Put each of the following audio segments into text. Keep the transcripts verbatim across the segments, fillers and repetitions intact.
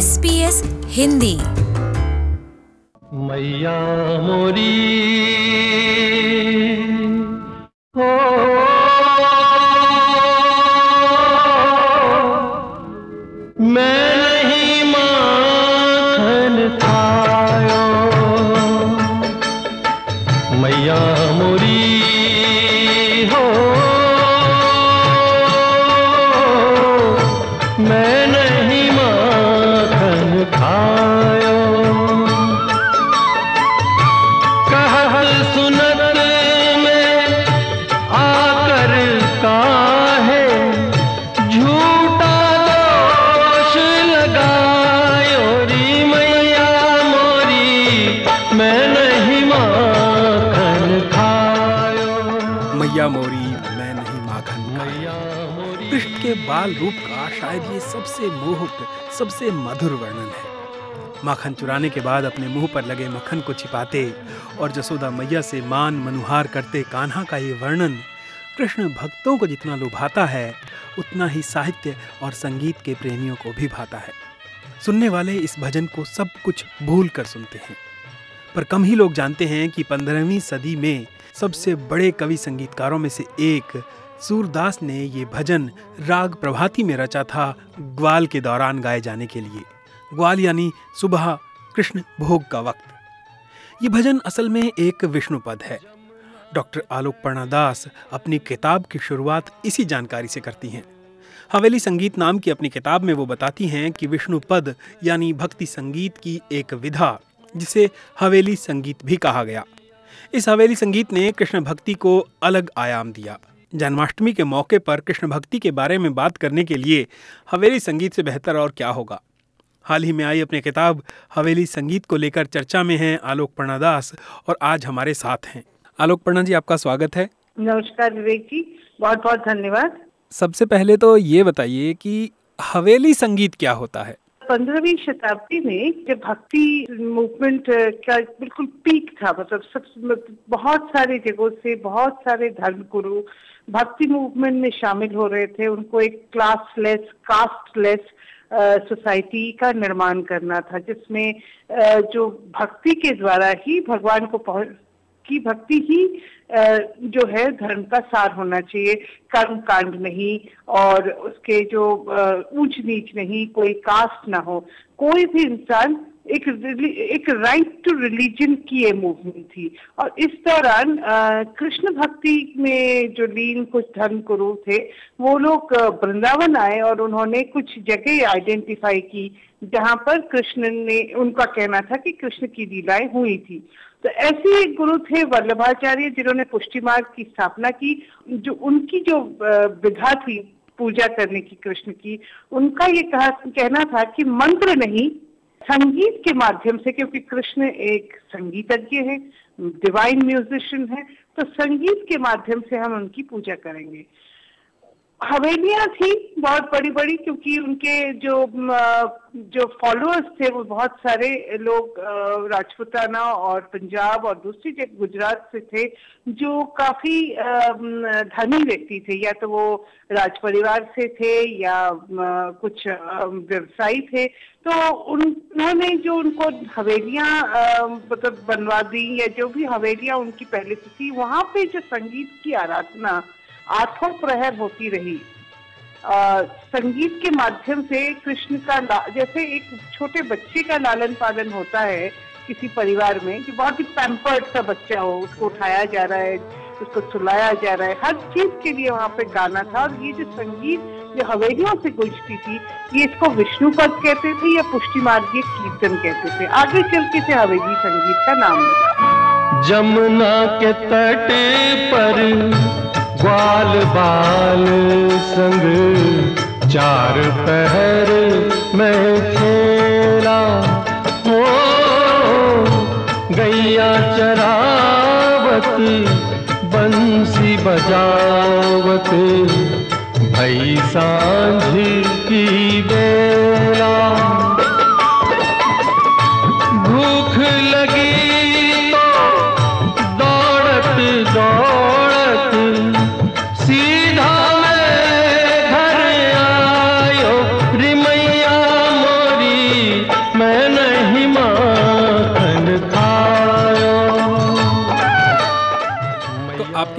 S B S Hindi. मैया मोरी हो, मैं नहीं माखन खायो। मैया मोरी हो, मैं नहीं माखन खायो। कहल सुनत में आकर काहे झूठा दोष लगायो। री मैया मोरी, मैं नहीं माखन खायो। मैया मोरी मैं नहीं माखन खायो। कृष्ण के बाल रूप का शायद ये सबसे मोहक, सबसे मधुर वर्णन है। माखन चुराने के बाद अपने मुंह पर लगे मक्खन को छिपाते और जसोदा मैया से मान मनुहार करते कान्हा का ये वर्णन कृष्ण भक्तों को जितना लुभाता है, उतना ही साहित्य और संगीत के प्रेमियों को भी भाता है। सुनने वाले इस भजन को सब कुछ भूल कर सुनते हैं, पर कम ही लोग जानते हैं कि पंद्रहवीं सदी में सबसे बड़े कवि संगीतकारों में से एक सूरदास ने ये भजन राग प्रभाती में रचा था, ग्वाल के दौरान गाए जाने के लिए। ग्वाल यानी सुबह कृष्ण भोग का वक्त। ये भजन असल में एक विष्णु पद है। डॉक्टर आलोकपर्णा दास अपनी किताब की शुरुआत इसी जानकारी से करती हैं। हवेली संगीत नाम की अपनी किताब में वो बताती हैं कि विष्णु पद यानी भक्ति संगीत की एक विधा, जिसे हवेली संगीत भी कहा गया। इस हवेली संगीत ने कृष्ण भक्ति को अलग आयाम दिया। जन्माष्टमी के मौके पर कृष्ण भक्ति के बारे में बात करने के लिए हवेली संगीत से बेहतर और क्या होगा। हाल ही में आई अपनी किताब हवेली संगीत को लेकर चर्चा में हैं आलोकपर्णा दास और आज हमारे साथ हैं। आलोकपर्णा जी, आपका स्वागत है। नमस्कार विवेक जी, बहुत बहुत धन्यवाद। सबसे पहले तो ये बताइए कि हवेली संगीत क्या होता है। पंद्रहवीं शताब्दी में जब भक्ति मूवमेंट का बिल्कुल पीक था, मतलब सब बहुत सारे जगहों से बहुत सारे धर्मगुरु भक्ति मूवमेंट में शामिल हो रहे थे। उनको एक क्लासलेस, कास्टलेस सोसाइटी का निर्माण करना था, जिसमें uh, जो भक्ति के द्वारा ही भगवान को पहुंच की भक्ति ही uh, जो है धर्म का सार होना चाहिए। कर्म कांड नहीं और उसके जो ऊंच uh, नीच नहीं, कोई कास्ट ना हो, कोई भी इंसान एक एक राइट टू रिलीजन की ये मूवमेंट थी। और इस दौरान कृष्ण भक्ति में जो लीन कुछ धर्म गुरु थे, वो लोग वृंदावन आए और उन्होंने कुछ जगह आइडेंटिफाई की जहां पर कृष्ण ने, उनका कहना था कि कृष्ण की लीलाएं हुई थी। तो ऐसे एक गुरु थे वल्लभाचार्य, जिन्होंने पुष्टि मार्ग की स्थापना की। जो उनकी जो विधा थी पूजा करने की कृष्ण की, उनका ये कहा कहना था कि मंत्र नहीं, संगीत के माध्यम से, क्योंकि कृष्ण एक संगीतज्ञ है, डिवाइन म्यूजिशियन है, तो संगीत के माध्यम से हम उनकी पूजा करेंगे। हवेलियां थी बहुत बड़ी बड़ी, क्योंकि उनके जो जो फॉलोअर्स थे वो बहुत सारे लोग राजपूताना और पंजाब और दूसरी जगह गुजरात से थे, जो काफी धनी व्यक्ति थे। या तो वो राज परिवार से थे या कुछ व्यवसायी थे। तो उन्होंने जो उनको हवेलियां मतलब बनवा दी, या जो भी हवेलियां उनकी पहले से थी, वहां पे जो संगीत की आराधना आठों प्रहर होती रही। आ, संगीत के माध्यम से कृष्ण का, जैसे एक छोटे बच्चे का लालन पालन होता है किसी परिवार में, कि बहुत ही पैम्पर्ड सा बच्चा हो, उसको उठाया जा रहा है, उसको सुलाया जा रहा है, हर चीज के लिए वहाँ पे गाना था। और ये जो संगीत जो हवेलियों से गूंजती थी, ये इसको विष्णु पद कहते थे या पुष्टि मार्गीय कीर्तन कहते थे। आगे चल के से हवेली संगीत का नाम मिला। जमुना के तट पर ग्वाल बाल संग चार पहर में खेला हो, गैया चरावत बंसी बजावत भई सांझ की बेला। भूख लगी तो दौड़त दौड़त सीधा मैं घर आयो। रे मैया मोरी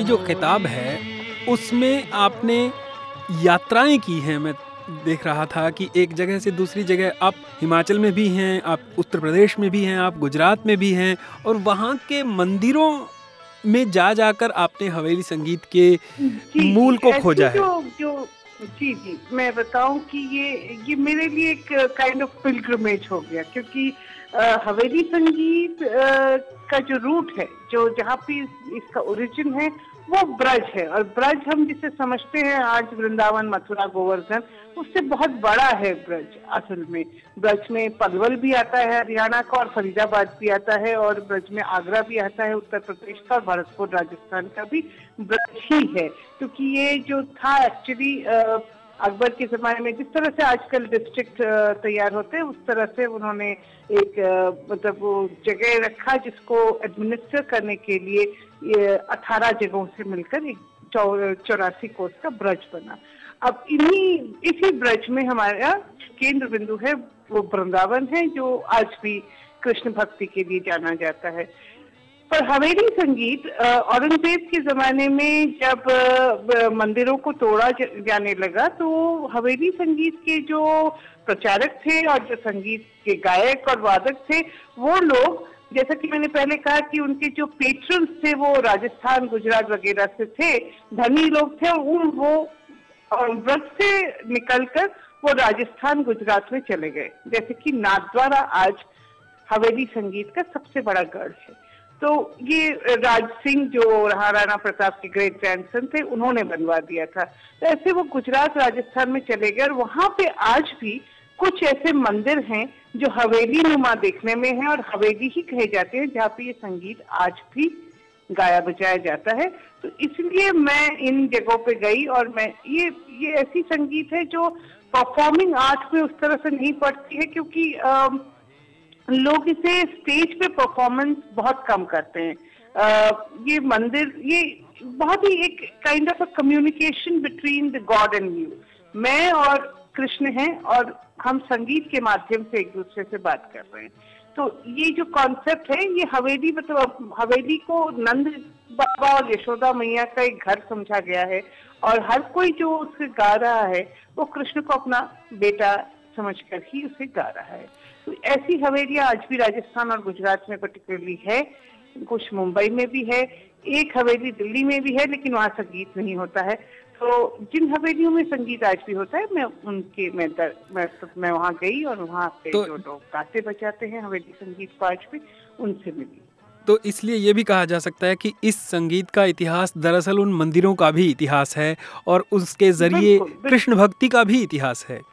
आपकी जो किताब है उसमें आपने यात्राएं की हैं। मैं देख रहा था कि एक जगह से दूसरी जगह आप हिमाचल में भी हैं, आप उत्तर प्रदेश में भी हैं, आप गुजरात में भी हैं, और वहाँ के मंदिरों में जा जाकर आपने हवेली संगीत के जी, मूल को ऐसी खोजा है। जो जो जी जी मैं बताऊं कि ये ये मेरे लिए एक काइंड ऑफ पिलग्रिमेज हो गया, क्योंकि अ, हवेली संगीत अ, का जो रूट है, जो जहाँ पे इस- इसका ओरिजिन है, वो ब्रज है। और ब्रज हम जिसे समझते हैं आज वृंदावन, मथुरा, गोवर्धन, उससे बहुत बड़ा है ब्रज। असल में ब्रज में पलवल भी आता है हरियाणा का, और फरीदाबाद भी आता है, और ब्रज में आगरा भी आता है उत्तर प्रदेश का, और भरतपुर राजस्थान का भी ब्रज ही है। क्योंकि ये जो था एक्चुअली अकबर के जमाने में, जिस तरह से आजकल डिस्ट्रिक्ट तैयार होते हैं, उस तरह से उन्होंने एक अ, मतलब वो जगह रखा जिसको एडमिनिस्टर करने के लिए ये अठारह जगहों से मिलकर एक चौरासी कोस का ब्रज बना। अब इन्हीं इसी ब्रज में हमारा केंद्र बिंदु है, वो वृंदावन है, जो आज भी कृष्ण भक्ति के लिए जाना जाता है। पर हवेली संगीत अ, औरंगजेब के जमाने में जब अ, मंदिरों को तोड़ा ज- जाने लगा, तो हवेली संगीत के जो प्रचारक थे और जो संगीत के गायक और वादक थे, वो लोग, जैसा कि मैंने पहले कहा कि उनके जो पेट्रन्स थे वो राजस्थान, गुजरात वगैरह से थे, धनी लोग थे, और उन वो और ब्रज से निकलकर वो राजस्थान, गुजरात में चले गए। जैसे कि नाथद्वारा आज हवेली संगीत का सबसे बड़ा गढ़ है। तो ये राज सिंह जो महाराणा प्रताप के ग्रेट ग्रैंडसन थे, उन्होंने बनवा दिया था। तो ऐसे वो गुजरात, राजस्थान में चले गए, और वहां पे आज भी कुछ ऐसे मंदिर हैं जो हवेली नुमा देखने में है, और हवेली ही कहे जाते हैं, जहाँ पे ये संगीत आज भी गाया बजाया जाता है। तो इसलिए मैं इन जगहों पे गई, और मैं ये ये ऐसी संगीत है जो परफॉर्मिंग आर्ट में उस तरह से नहीं पड़ती है, क्योंकि अ, लोग इसे स्टेज पे परफॉर्मेंस बहुत कम करते हैं। अ, ये मंदिर, ये बहुत ही एक kind of a communication between the god and you. मैं और कृष्ण हैं, और हम संगीत के माध्यम से एक दूसरे से बात कर रहे हैं। तो ये जो कॉन्सेप्ट है, ये हवेली, मतलब हवेली को नंद बाबा और यशोदा मैया का एक घर समझा गया है, और हर कोई जो उसे गा रहा है वो कृष्ण को अपना बेटा समझकर ही उसे गा रहा है। तो ऐसी हवेलियां आज भी राजस्थान और गुजरात में पर्टिकुलरली है, कुछ मुंबई में भी है, एक हवेली दिल्ली में भी है, लेकिन वहाँ संगीत नहीं होता है। तो जिन हवेलियों में संगीत आज भी होता है, मैं उनके मैं दर, मैं, मैं वहाँ गई, और वहाँ पे तो, जो लोग गाते बजाते हैं हवेली संगीत को आज भी, उनसे मिली। तो इसलिए ये भी कहा जा सकता है कि इस संगीत का इतिहास दरअसल उन मंदिरों का भी इतिहास है, और उसके जरिए बिल्कुल, बिल्कुल। कृष्ण भक्ति का भी इतिहास है।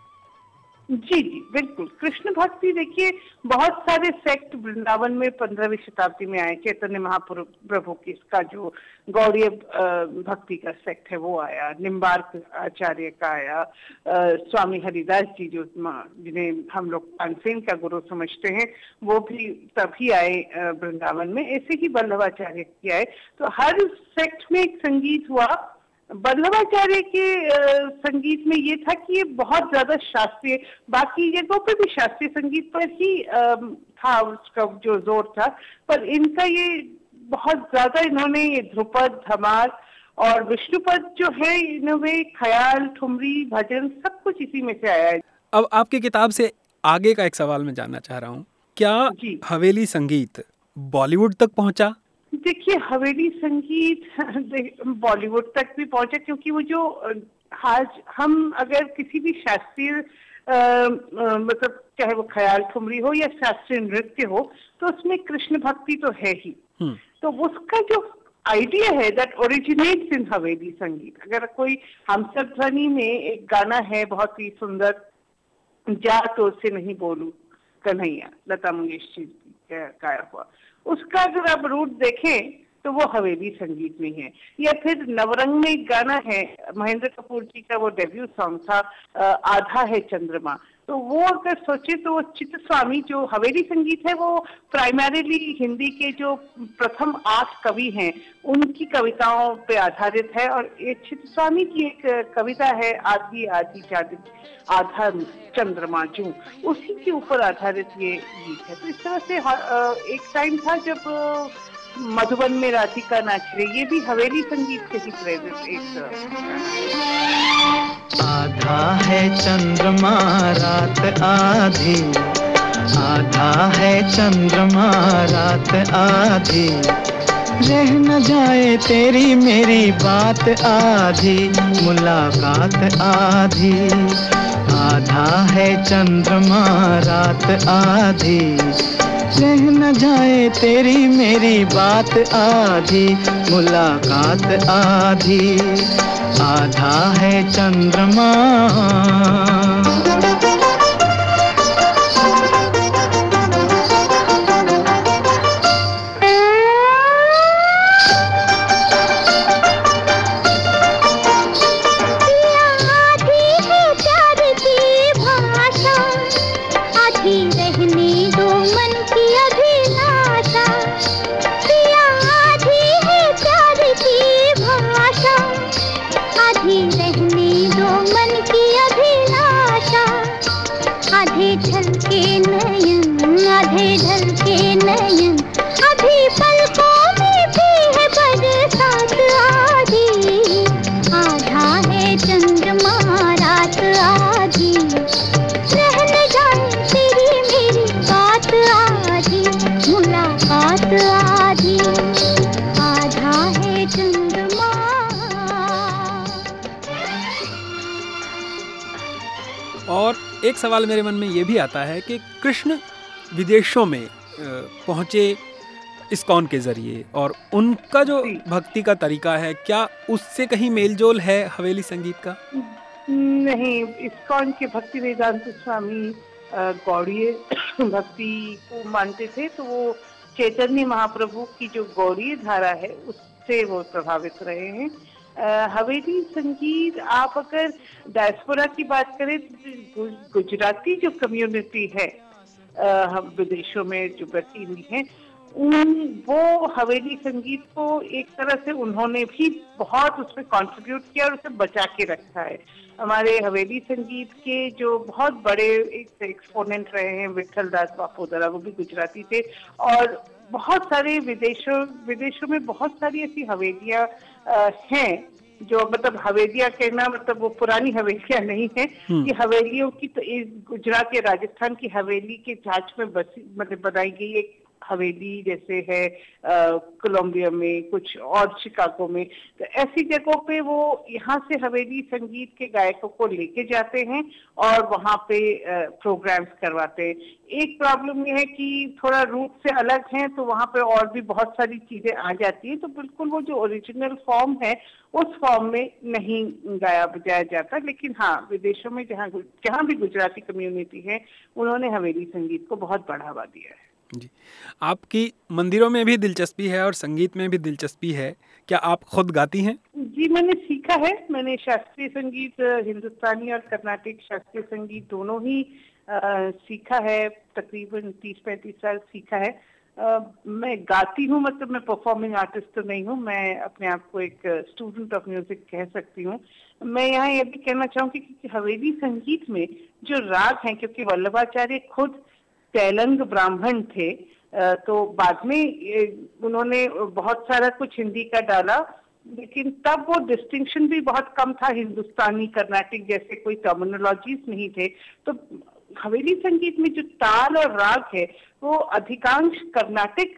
जी जी बिल्कुल। कृष्ण भक्ति देखिए, बहुत सारे सेक्ट वृंदावन में पंद्रहवीं शताब्दी में आए। चैतन्य महाप्रभु की इसका जो गौड़ीय अ, भक्ति का सेक्ट है वो आया, निम्बार्क आचार्य का आया, अ, स्वामी हरिदास जी जो जिन्हें हम लोग तानसेन का गुरु समझते हैं, वो भी तभी आए अ, वृंदावन में। ऐसे ही वल्लभाचार्य की आए। तो हर सेक्ट में एक संगीत हुआ। वल्लभाचार्य के अ, संगीत में ये था कि ये बहुत ज्यादा शास्त्रीय, बाकी जगहों पे भी शास्त्रीय संगीत पर ही अ, था, उसका जो जोर था, पर इनका ये बहुत ज्यादा, इन्होंने ये ध्रुपद, धमार और विष्णुपद जो है, इन्होंने ख्याल, ठुमरी, भजन, सब कुछ इसी में से आया है। अब आपकी किताब से आगे का एक सवाल मैं जानना चाह रहा हूँ, क्या जी। हवेली संगीत बॉलीवुड तक पहुंचा? देखिए, हवेली संगीत बॉलीवुड तक भी पहुंचा, क्योंकि वो जो अ, आज हम अगर किसी भी शास्त्रीय अ, अ, मतलब चाहे वो ख्याल ठुमरी हो या शास्त्रीय नृत्य हो, तो उसमें कृष्ण भक्ति तो है ही। हम्म, तो उसका जो आइडिया है दैट ओरिजिनेट्स इन हवेली संगीत। अगर कोई हमसब ध्वनि में एक गाना है बहुत ही सुंदर, जा तो से नहीं बोलूं कन्हैया, लता मंगेशकर जी का गाया हुआ, उसका अगर आप रूट देखें तो वो हवेली संगीत में है। या फिर नवरंग में एक गाना है, महेंद्र कपूर जी का वो डेब्यू सॉन्ग था, आधा है चंद्रमा। तो वो अगर सोचे तो वो चित्तस्वामी जो हवेली संगीत है, वो प्राइमरीली हिंदी के जो प्रथम आठ कवि हैं उनकी कविताओं पे आधारित है। और ये चित्तस्वामी की एक कविता है, आधी आधी चांद आधा चंद्रमा जू, उसी के ऊपर आधारित ये गीत है। तो इस तरह से एक टाइम था जब मधुबन में राधिका नाच रही, ये भी हवेली संगीत से ही प्रेरित एक गाना है। आधा है चंद्रमा रात आधी, आधा है चंद्रमा रात आधी, रह न जाए तेरी मेरी बात आधी, मुलाकात आधी। आधा है चंद्रमा रात आधी, रह न जाए तेरी मेरी बात आधी, मुलाकात आधी। आधा है चंद्रमा। आधे झलके नयन, आधे झलके नयन, अभी पलकों में भी है बरसात आधी। आधा है चंद्रमा रात आधी, रह न जाए तेरी मेरी बात आधी, मुलाकात आधी। आधा है चंद्रमा। और एक सवाल मेरे मन में ये भी आता है कि कृष्ण विदेशों में पहुँचे इस्कॉन के ज़रिए, और उनका जो भक्ति का तरीका है, क्या उससे कहीं मेलजोल है हवेली संगीत का? नहीं, इस्कॉन के भक्ति वेदांत स्वामी गौड़ीय भक्ति को मानते थे, तो वो चैतन्य महाप्रभु की जो गौड़ीय धारा है उससे वो प्रभावित रहे हैं। हवेली संगीत, आप अगर डायस्पोरा की बात करें, गुजराती जो कम्युनिटी है हम विदेशों में जो बसी हुई है, उन वो हवेली संगीत को एक तरह से उन्होंने भी बहुत उसमें कंट्रीब्यूट किया और उसे बचा के रखा है। हमारे हवेली संगीत के जो बहुत बड़े एक एक्सपोनेंट रहे हैं विठल दास बापोदरा, वो भी गुजराती थे, और बहुत सारे विदेशों विदेशों में बहुत सारी ऐसी हवेलियां हैं जो, मतलब हवेलियां कहना मतलब वो पुरानी हवेलियां नहीं है कि हवेलियों की, तो गुजरात या राजस्थान की हवेली के जांच में बसी मतलब बनाई गई एक हवेली जैसे है कोलंबिया में, कुछ और शिकागो में, तो ऐसी जगहों पे वो यहाँ से हवेली संगीत के गायकों को लेके जाते हैं और वहाँ पे प्रोग्राम्स करवाते हैं। एक प्रॉब्लम ये है कि थोड़ा रूट से अलग हैं, तो वहाँ पे और भी बहुत सारी चीजें आ जाती हैं, तो बिल्कुल वो जो ओरिजिनल फॉर्म है उस फॉर्म में नहीं गाया बजाया जाता। लेकिन हाँ, विदेशों में जहाँ जहाँ भी गुजराती कम्युनिटी है, उन्होंने हवेली संगीत को बहुत बढ़ावा दिया है। जी, आपकी मंदिरों में भी दिलचस्पी है और संगीत में भी दिलचस्पी है, क्या आप खुद गाती हैं? जी, मैंने सीखा है। मैंने शास्त्रीय संगीत, हिंदुस्तानी और कर्नाटक शास्त्रीय संगीत दोनों ही आ, सीखा है। तकरीबन तीस पैंतीस साल सीखा है। आ, मैं गाती हूँ, मतलब मैं परफॉर्मिंग आर्टिस्ट तो नहीं हूँ, मैं अपने आप को एक स्टूडेंट ऑफ म्यूजिक कह सकती हूँ। मैं यहाँ ये भी कहना चाहूँगी कि हवेली संगीत में जो राग हैं, क्योंकि वल्लभाचार्य खुद तेलंग ब्राह्मण थे, तो बाद में उन्होंने बहुत सारा कुछ हिंदी का डाला, लेकिन तब वो डिस्टिंक्शन भी बहुत कम था। हिंदुस्तानी कर्नाटक जैसे कोई टर्मिनोलॉजीज नहीं थे, तो हवेली संगीत में जो ताल और राग है वो अधिकांश कर्नाटक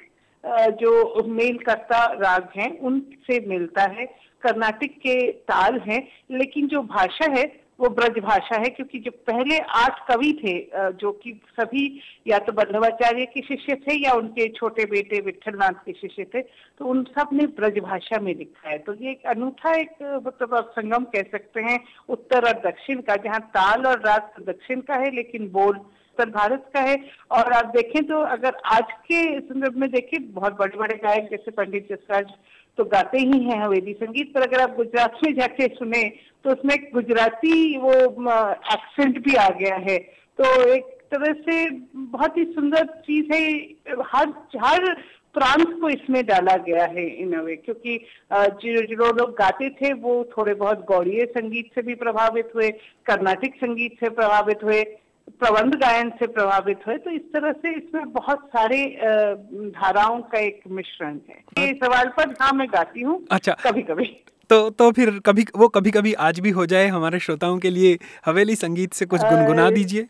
जो मेल करता राग हैं उनसे मिलता है। कर्नाटक के ताल हैं, लेकिन जो भाषा है वो ब्रज भाषा है, क्योंकि जो पहले आठ कवि थे जो कि सभी या तो वल्लभाचार्य के शिष्य थे या उनके छोटे बेटे विठलनाथ के शिष्य थे, तो उन सब ने ब्रज भाषा में लिखा है। तो ये एक अनूठा एक मतलब आप संगम कह सकते हैं उत्तर और दक्षिण का, जहाँ ताल और राग दक्षिण का है लेकिन बोल उत्तर भारत का है। और आप देखें तो अगर आज के संदर्भ में देखें, बहुत बड़े बड़े गायक जैसे पंडित जसराज तो गाते ही हैं हवेली संगीत, पर अगर आप गुजरात में जाके सुने तो उसमें गुजराती वो एक्सेंट भी आ गया है। तो एक तरह से बहुत ही सुंदर चीज है, हर हर प्रांत को इसमें डाला गया है इन अ वे, क्योंकि जो जो लोग गाते थे वो थोड़े बहुत गौड़ीय संगीत से भी प्रभावित हुए, कर्नाटक संगीत से प्रभावित हुए, प्रबंध गायन से प्रभावित हुए। तो इस तरह से इसमें बहुत सारे धाराओं का एक मिश्रण है। ये सवाल पर हाँ मैं गाती हूँ। अच्छा, कभी कभी। तो तो फिर कभी वो कभी कभी आज भी हो जाए हमारे श्रोताओं के लिए, हवेली संगीत से कुछ गुनगुना दीजिए।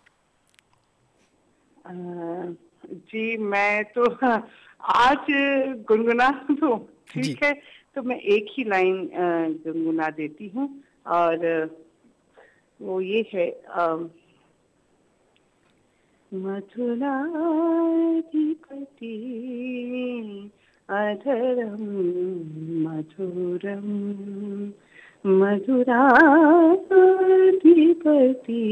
जी मैं तो आज गुनगुना दूं, ठीक है, तो मैं एक ही लाइन गुनगुना देती हूँ और वो ये है, मधुराधिपति अधरम मधुरम, मधुराधिपति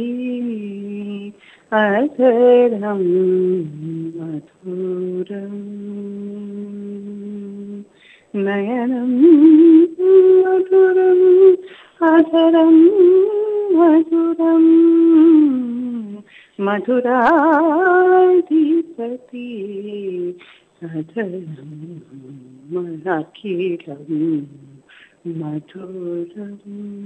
अधरम मधुरम, नयनम मधुरम अधरम मधुरम, मधुराधिपति अधरम अखिलम मधुरम।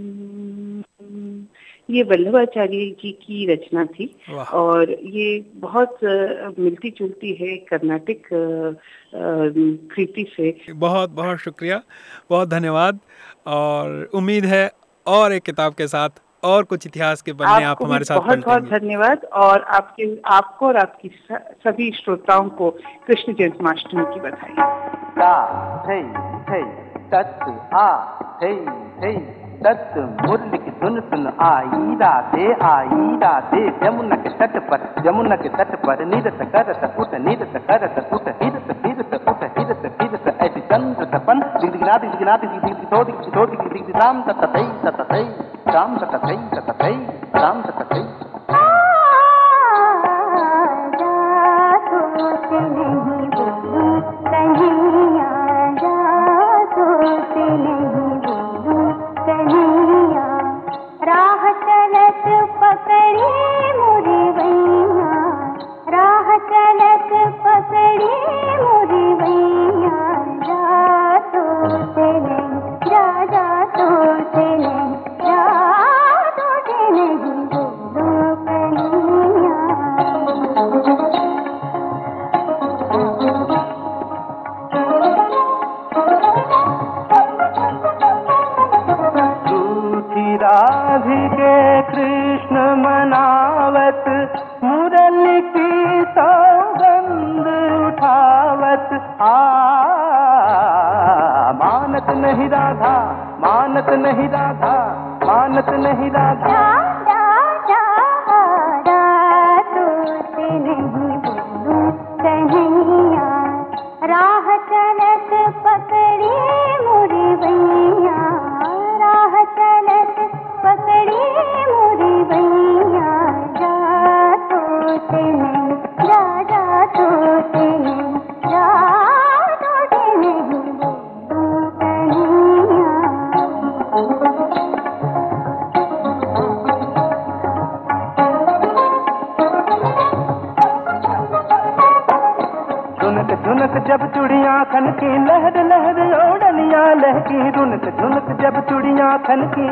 ये वल्लभाचार्य जी की रचना थी और ये बहुत मिलती जुलती है कर्नाटिक कृति से। बहुत बहुत शुक्रिया, बहुत धन्यवाद, और उम्मीद है और एक किताब के साथ और कुछ इतिहास के पन्ने आप हमारे साथ बहुत बहुत धन्यवाद, और आपके आपको और आपकी सभी श्रोताओं को कृष्ण जन्माष्टमी की बधाई। तत् आ थे थे तत् मुरली की धुन सुन आई राधे आई राधे, यमुना के तट पर यमुना के तट पर निरत करत उठ निरत करत उठ हिरत हिरत उठ हिरत हिरत ऐसी चंद्र तपन दिगदिगना दिगदिगना दिगदिगो दिगदिगो दिगदिग राम ततै ततै राम ततै ततै राम ततै। राधिके कृष्ण मनावत मुरली की सौगंध उठावत, आ मानत नहीं राधा मानत नहीं राधा मानत नहीं राधा। राह चलत पकड़ी मुरी भैया, राह चलत पकड़ी मुरी भैया, जा तो से नहीं जा जा तो से नहीं जा तो से नहीं बोलूं कन्हैया। झुनक झुनक जब चूड़ियां खनकी लहर लहर ओढ़नियां लहकी, झुनक झुनक जब चूड़ियां खनकी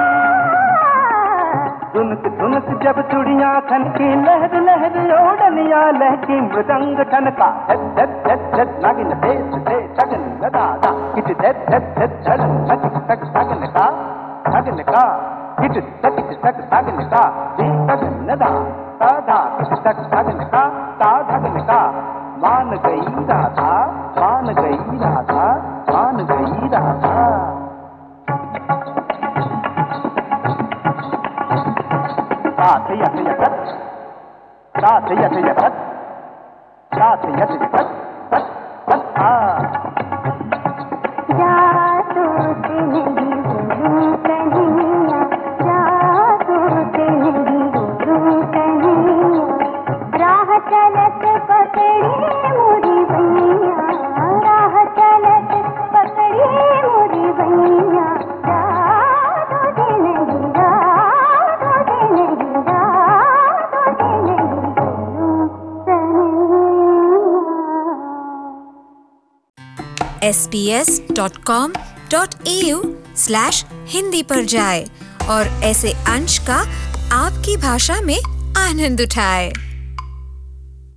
झुनक झुनक जब चूड़ियां खनकी लहर लहर ओढ़नियां लहकी, मृदंग ठनका धक धक धक धक नागिन देश से सगन दादा किट धक धक धक धड़न धक धक सगन का सगन का किट धक धक सगन का जी सगन दा दादा किट धक सगन का ता धगन का। मान गई राधा मान गई राधा मान गई राधा। साथ यथ यथ साथ यथ यथ साथ यथ यथ तत् तत् आ। जा तो से नहीं बोलूं कन्हैया, जा तो से नहीं बोलूं कन्हैया, राह चलत पकड़ी मुरी भैया, राह चलत पकड़ी मुरी भैया, जा तो से नहीं जा तो से नहीं जा तो से नहीं बोलूं Kanhaiya. S B S dot com dot A U slash Hindi पर जाए और ऐसे अंश का आपकी भाषा में आनंद उठाए।